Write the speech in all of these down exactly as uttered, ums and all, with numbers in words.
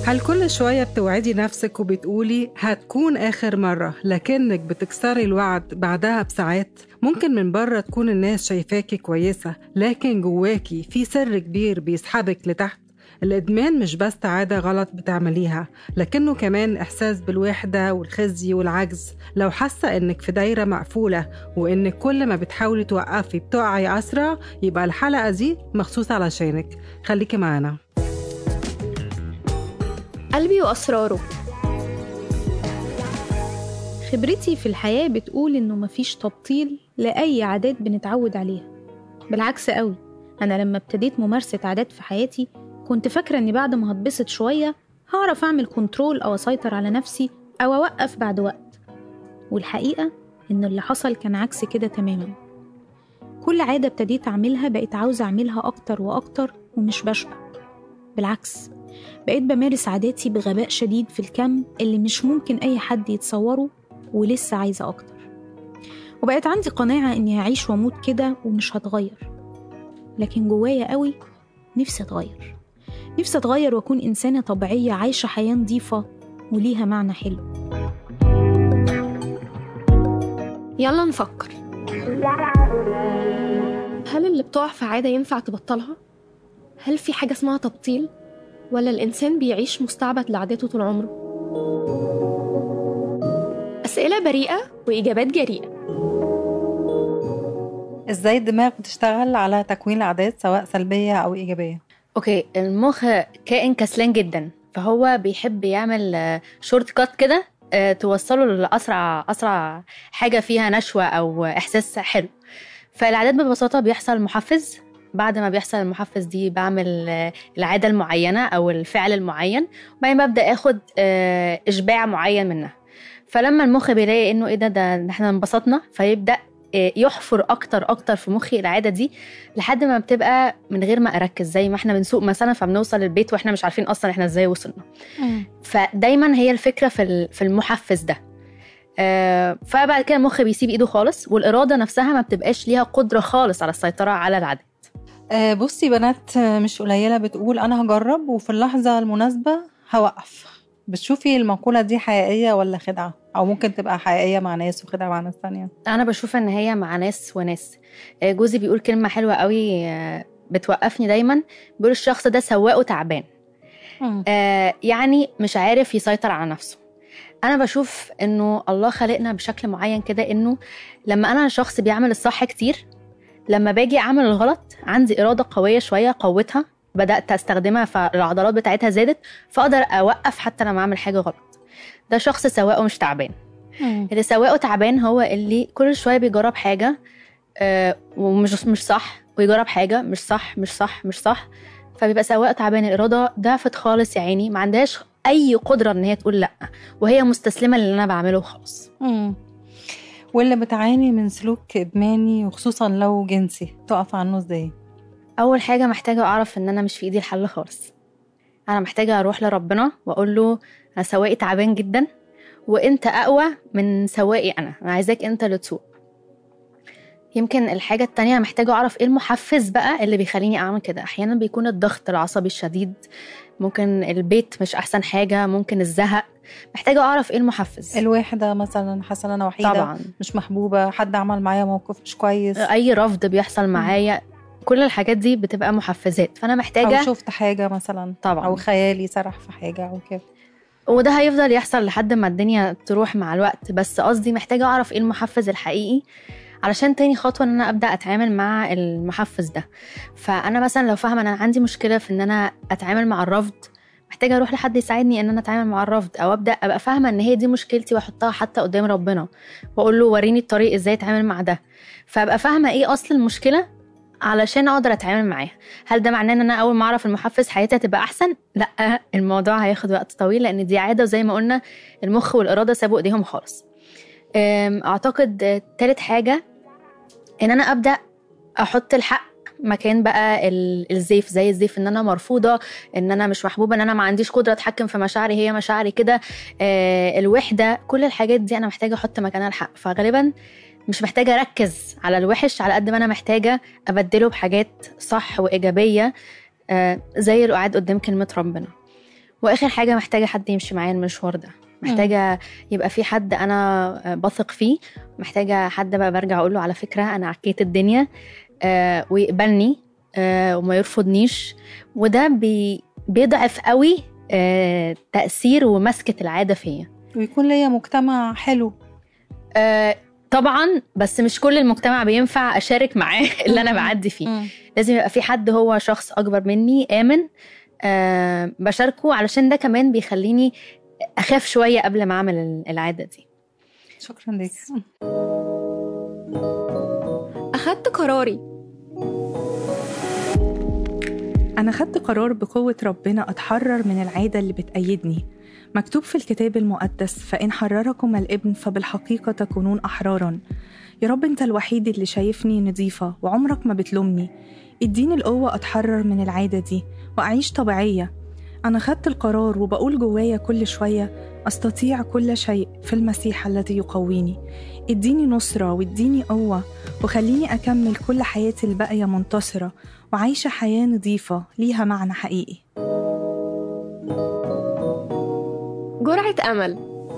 هل كل شوية بتوعدي نفسك وبتقولي هتكون آخر مرة لكنك بتكسري الوعد بعدها بساعات؟ ممكن من بره تكون الناس شايفاكي كويسة لكن جواكي في سر كبير بيسحبك لتحت. الإدمان مش بس عادة غلط بتعمليها، لكنه كمان إحساس بالوحدة والخزي والعجز. لو حاسة إنك في دايرة مقفولة وإنك كل ما بتحاولي توقفي بتقعي أسرع، يبقى الحلقة دي مخصوص علشانك. خليكي معنا. قلبي وأسراره. خبرتي في الحياة بتقول إنه مفيش تبطيل لأي عادات بنتعود عليها. بالعكس قوي، أنا لما ابتديت ممارسة عادات في حياتي كنت فاكرة إني بعد ما هتبسط شوية هعرف أعمل كنترول أو أسيطر على نفسي أو أوقف بعد وقت، والحقيقة إن اللي حصل كان عكس كده تماما. كل عادة ابتديت أعملها بقيت عاوزة أعملها أكتر وأكتر ومش بشبع. بالعكس، بقيت بمارس عاداتي بغباء شديد في الكم اللي مش ممكن أي حد يتصوره، ولسه عايزة أكتر. وبقيت عندي قناعة إني هعيش واموت كده ومش هتغير، لكن جوايا قوي نفسي أتغير. نفسي أتغير وأكون إنسانة طبيعية عايشة حياة نظيفة وليها معنى حلو. يلا نفكر، هل اللي بتقع في عادة ينفع تبطلها؟ هل في حاجة اسمها تبطيل؟ ولا الإنسان بيعيش مستعبد لعادته طول عمره؟ أسئلة بريئة وإجابات جريئة. إزاي الدماغ بتشتغل على تكوين العادات سواء سلبية أو إيجابية؟ أوكي، المخ كائن كسلان جدا، فهو بيحب يعمل شورت كات كده توصله لأسرع أسرع حاجة فيها نشوة أو إحساس حلو. فالعادات ببساطة بيحصل محفز، بعد ما بيحصل المحفز دي بعمل العادة المعينة أو الفعل المعين، وبعدين ببدأ أخد إشباع معين منها. فلما المخ بيلاقي إنه إيه ده ده إحنا انبسطنا، فيبدأ يحفر أكتر أكتر في مخي العادة دي لحد ما بتبقى من غير ما أركز، زي ما إحنا بنسوق مثلا فبنوصل البيت وإحنا مش عارفين أصلا إحنا إزاي وصلنا. م. فدايما هي الفكرة في المحفز ده. آه فبعد كده المخ بيسيب إيده خالص، والإرادة نفسها ما بتبقاش ليها قدرة خالص على السيطرة على العادة. آه بصي، بنات مش قليلة بتقول أنا هجرب وفي اللحظة المناسبة هوقف. بتشوفي المقولة دي حقيقية ولا خدعة؟ أو ممكن تبقى حقيقية مع ناس وخدعة مع ناس تانية؟ أنا بشوف إن هي مع ناس وناس. جوزي بيقول كلمة حلوة قوي بتوقفني دايما، بيقول الشخص ده سواقه تعبان. آه يعني مش عارف يسيطر على نفسه. أنا بشوف إنه الله خلقنا بشكل معين كده، إنه لما أنا شخص بيعمل الصح كتير، لما باجي أعمل الغلط عندي إرادة قوية شوية، قوتها بدأت أستخدمها فالعضلات بتاعتها زادت، فأقدر أوقف حتى لما أعمل حاجة غلط. ده شخص سواقه مش تعبان. مم. اللي سواقه تعبان هو اللي كل شوية بيجرب حاجة آه ومش مش صح، ويجرب حاجة مش صح مش صح مش صح، فبيبقى سواقه تعبان. الإرادة ضعفت خالص يا عيني، ما عندهاش أي قدرة إن هي تقول لأ، وهي مستسلمة اللي أنا بعمله خلاص. مم. واللي بتعاني من سلوك إدماني وخصوصا لو جنسي تقف عنه إزاي؟ أول حاجة محتاجة أعرف إن أنا مش في إيدي الحل خالص. أنا محتاجة أروح لربنا وأقول له أنا سواقي تعبان جدا، وإنت أقوى من سواقي أنا أنا عايزاك أنت اللي تسوق. يمكن الحاجة التانية محتاجة أعرف إيه المحفز بقى اللي بيخليني أعمل كده. أحيانا بيكون الضغط العصبي الشديد، ممكن البيت مش أحسن حاجة، ممكن الزهق. محتاجة أعرف إيه المحفز. الوحدة مثلا، حاسة أنا وحيدة طبعا، مش محبوبة، حد عمل معايا موقف مش كويس، أي رفض بيحصل معايا، كل الحاجات دي بتبقى محفزات. فأنا محتاجة، أو شفت حاجة مثلا طبعا، أو خيالي سرح في حاجة أو كده، وده هيفضل يحصل لحد ما الدنيا تروح مع الوقت. بس قصدي محتاجة أعرف إيه المحفز الحقيقي علشان تاني خطوة إن أنا أبدأ أتعامل مع المحفز ده. فأنا مثلا لو فاهمة أنا عندي مشكلة في إن أنا أتعامل مع الرفض، محتاجة أروح لحد يساعدني إن أنا أتعامل مع الرفض، أو أبدأ أبقى فاهمة إن هي دي مشكلتي وأحطها حتى قدام ربنا وأقول له وريني الطريق إزاي أتعامل مع ده. فأبقى فاهمة إيه أصل المشكلة علشان أقدر أتعامل معاها. هل ده معناه إن أنا أول ما أعرف المحفز حياتي هتبقى أحسن؟ لأ، الموضوع هياخد وقت طويل، لأن دي عادة وزي ما قلنا المخ والإرادة سابوا إيديهم خالص. أعتقد ثالث حاجة إن أنا أبدأ أحط الحق مكان بقى الزيف، زي الزيف إن أنا مرفوضة، إن أنا مش محبوبة، إن أنا ما عنديش قدرة أتحكم في مشاعري، هي مشاعري كده، الوحدة، كل الحاجات دي أنا محتاجة أحط مكانها الحق. فغالبا مش محتاجة أركز على الوحش على قد ما أنا محتاجة أبدله بحاجات صح وإيجابية، زي القعاد قدام كلمة ربنا. واخر حاجه محتاجه حد يمشي معايا المشوار ده، محتاجه يبقى في حد انا بثق فيه، محتاجه حد بقى برجع اقول له على فكره انا عكيت الدنيا آه ويقبلني آه وما يرفضنيش. وده بي بيضعف قوي آه تاثير ومسكه العاده فيا. ويكون ليا مجتمع حلو آه طبعا، بس مش كل المجتمع بينفع اشارك معاه اللي انا بعدي فيه. لازم يبقى في حد هو شخص اكبر مني امن أه بشاركه، علشان ده كمان بيخليني اخاف شويه قبل ما اعمل العاده دي. شكرا لك. اخدت قراري. انا خدت قرار بقوه ربنا اتحرر من العاده اللي بتأيدني. مكتوب في الكتاب المقدس فإن حرركم الابن فبالحقيقة تكونون أحرارا. يا رب أنت الوحيد اللي شايفني نظيفة وعمرك ما بتلومني. اديني القوة أتحرر من العادة دي وأعيش طبيعية. أنا خدت القرار وبقول جوايا كل شوية أستطيع كل شيء في المسيح الذي يقويني. اديني نصرة واديني قوة وخليني أكمل كل حياتي الباقية منتصرة وعايشة حياة نظيفة ليها معنى حقيقي. جرعة أمل.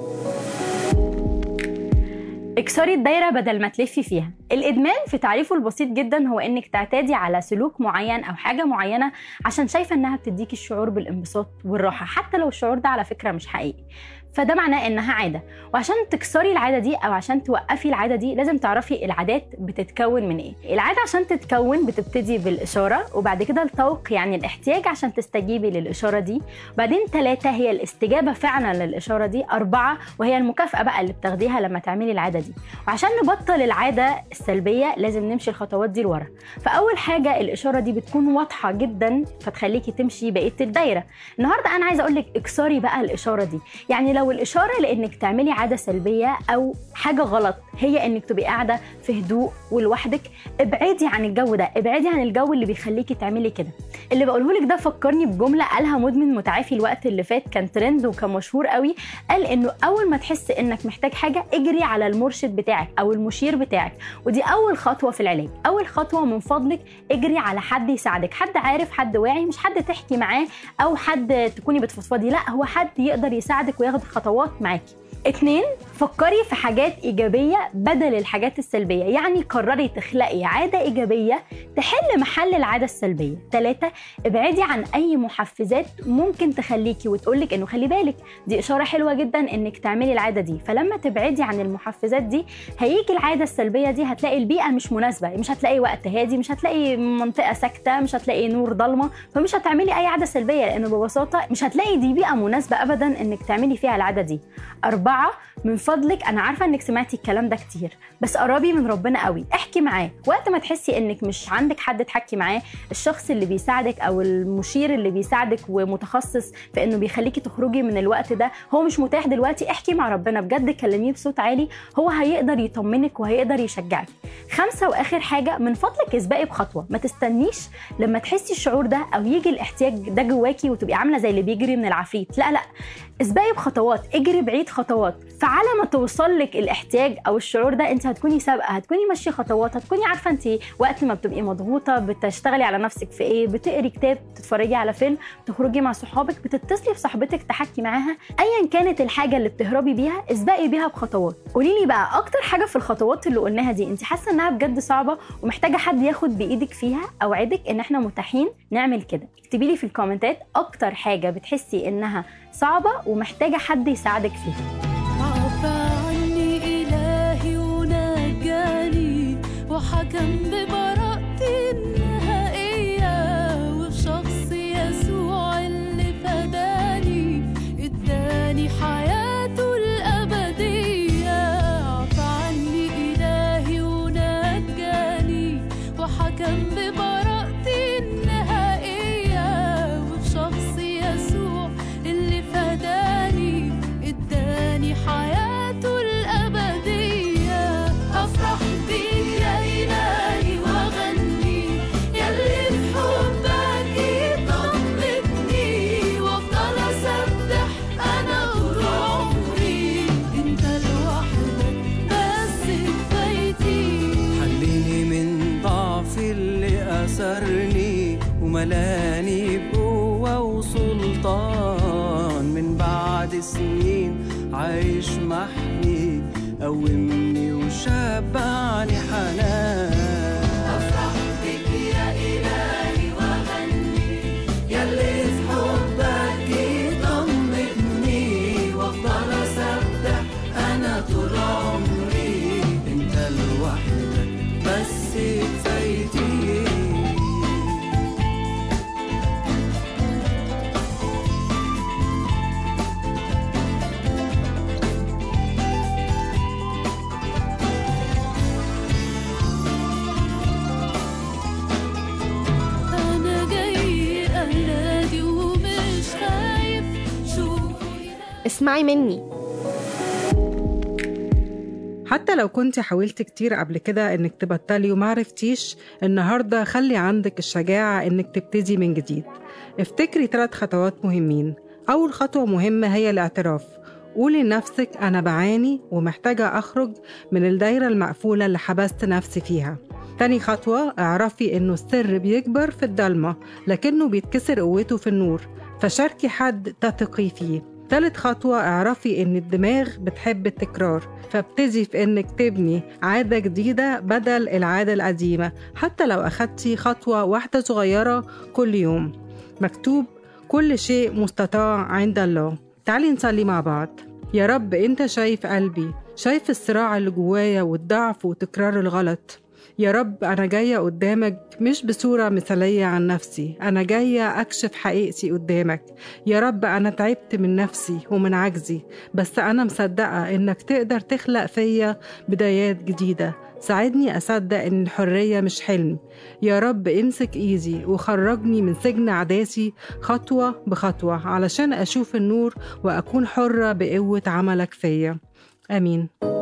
اكسري الدايرة بدل ما تلفي فيها. الإدمان في تعريفه البسيط جدا هو إنك تعتادي على سلوك معين أو حاجة معينة عشان شايفة إنها بتديك الشعور بالانبساط والراحة، حتى لو الشعور ده على فكرة مش حقيقي. فده معناه إنها عادة، وعشان تكسري العادة دي أو عشان توقفي العادة دي لازم تعرفي العادات بتتكون من إيه. العادة عشان تتكون بتبتدي بالإشارة، وبعد كده الذوق يعني الاحتياج عشان تستجيبي للإشارة دي، وبعدين ثلاثة هي الاستجابة فعلا للإشارة دي، أربعة وهي المكافأة بقى اللي بتاخديها لما تعملي العادة دي. وعشان نبطل العادة السلبية لازم نمشي الخطوات دي لورا. فأول حاجة الإشارة دي بتكون واضحة جدا فتخليكي تمشي بقية الدايرة. النهاردة أنا عايزة أقولك اكسري بقى الإشارة دي. يعني لو الإشارة لأنك تعملي عادة سلبية أو حاجة غلط هي أنك تبقي قاعدة في هدوء ولوحدك، ابعدي عن الجو ده، ابعدي عن الجو اللي بيخليكي تعملي كده. اللي بقوله لك ده فكرني بجملة قالها مدمن متعافي الوقت اللي فات، كان ترند وكان مشهور قوي. قال إنه أول ما تحس إنك محتاج حاجة اجري على المرشد بتاعك أو المشير بتاعك، ودي أول خطوة في العلاج. أول خطوة من فضلك اجري على حد يساعدك، حد عارف، حد واعي، مش حد تحكي معاه أو حد تكوني بتفضفضي، لا هو حد يقدر يساعدك وياخد خطوات معاكي. اتنين، فكري في حاجات إيجابية بدل الحاجات السلبية، يعني قرري تخلقي عادة إيجابية تحل محل العادة السلبية. تلاتة، ابعدي عن أي محفزات ممكن تخليكي وتقولك إنه خلي بالك دي إشارة حلوة جدا إنك تعملي العادة دي. فلما تبعدي عن المحفزات دي هيجي العادة السلبية دي، هتلاقي البيئة مش مناسبة، مش هتلاقي وقت هادي، مش هتلاقي منطقة ساكتة، مش هتلاقي نور ضلمة، فمش هتعملي أي عادة سلبية لأنه ببساطة مش هتلاقي دي بيئة مناسبة أبدا إنك تعملي فيها العادة دي. أربعة، من فضلك أنا عارفة إنك سمعتي الكلام ده كتير، بس قربي من ربنا قوي، احكي معاه وقت ما تحسي إنك مش عندك حد تحكي معاه. الشخص اللي بيساعدك أو المشير اللي بيساعدك ومتخصص في إنه بيخليكي تخرجي من الوقت ده هو مش متاح دلوقتي، احكي مع ربنا بجد، كلميه بصوت عالي، هو هيقدر يطمنك وهيقدر يشجعك. خمسة وآخر حاجة، من فضلك اسبقي بخطوة، ما تستنيش لما تحسي الشعور ده أو يجي الاحتياج ده جواكي وتبقي عاملة زي اللي بيجري من العفريت، لا لا، اسبقي بخطوات، اجري بعيد خطوات. فعلى ما توصل لك الاحتياج او الشعور ده انت هتكوني سابقه، هتكوني ماشيه خطوات، هتكوني عارفه انت وقت ما بتبقي مضغوطه بتشتغلي على نفسك في ايه، بتقري كتاب، بتتفرجي على فيلم، بتخرجي مع صحابك، بتتصلي بصاحبتك تحكي معاها، ايا كانت الحاجه اللي بتهربي بيها اسبقي بيها بخطوات. قولي لي بقى اكتر حاجه في الخطوات اللي قلناها دي انت حاسه انها بجد صعبه ومحتاجه حد ياخد بايدك فيها. اوعدك ان احنا متاحين نعمل كده. اكتبي لي في الكومنتات اكتر حاجه بتحسي انها صعبه ومحتاجه حد يساعدك فيها. وحكم ببراءتي النهائية وفي شخص يسوع اللي فداني اداني حياته الأبدية. عفى عني إلهي ونجاني وحكم ببراءتي النهائية وفي شخص يسوع اللي فداني اداني حياته الأبدية. أفرح بيك يا إلهي وأغني يلي بحبك يطمني وأفضل أسبح أنا طول عمري. أنت لوحدك بس كفايتي. حليني من ضعفي اللي أسرني وملاني بقوة وسلطان. بعد سنين عايش محمي، قومني وشبعني حنان. أفرح بك يا إلهي وأغني، يلي في حبك يطمئني، وأفضل أسبح أنا طول عمري. أنت لوحدك بس كفايتي. اسمعي مني. حتى لو كنت حاولت كتير قبل كده انك تبطلي ومعرفتيش، النهاردة خلي عندك الشجاعة انك تبتدي من جديد. افتكري ثلاث خطوات مهمين. اول خطوة مهمة هي الاعتراف. قولي لنفسك انا بعاني ومحتاجة اخرج من الدايرة المقفولة اللي حبست نفسي فيها. تاني خطوة، اعرفي انه السر بيكبر في الضلمة لكنه بيتكسر قوته في النور، فشاركي حد تثقي فيه. ثالث خطوة، اعرفي ان الدماغ بتحب التكرار، فابتدي في انك تبني عادة جديدة بدل العادة القديمة، حتى لو اخدتي خطوة واحدة صغيرة كل يوم. مكتوب كل شيء مستطاع عند الله. تعالي نصلي مع بعض. يا رب انت شايف قلبي، شايف الصراع اللي جوايا والضعف وتكرار الغلط. يا رب أنا جاية قدامك مش بصورة مثالية عن نفسي، أنا جاية أكشف حقيقتي قدامك. يا رب أنا تعبت من نفسي ومن عجزي، بس أنا مصدقة إنك تقدر تخلق فيا بدايات جديدة. ساعدني أصدق إن الحرية مش حلم. يا رب امسك إيدي وخرجني من سجن عاداتي خطوة بخطوة علشان أشوف النور وأكون حرة بقوة عملك فيا. آمين.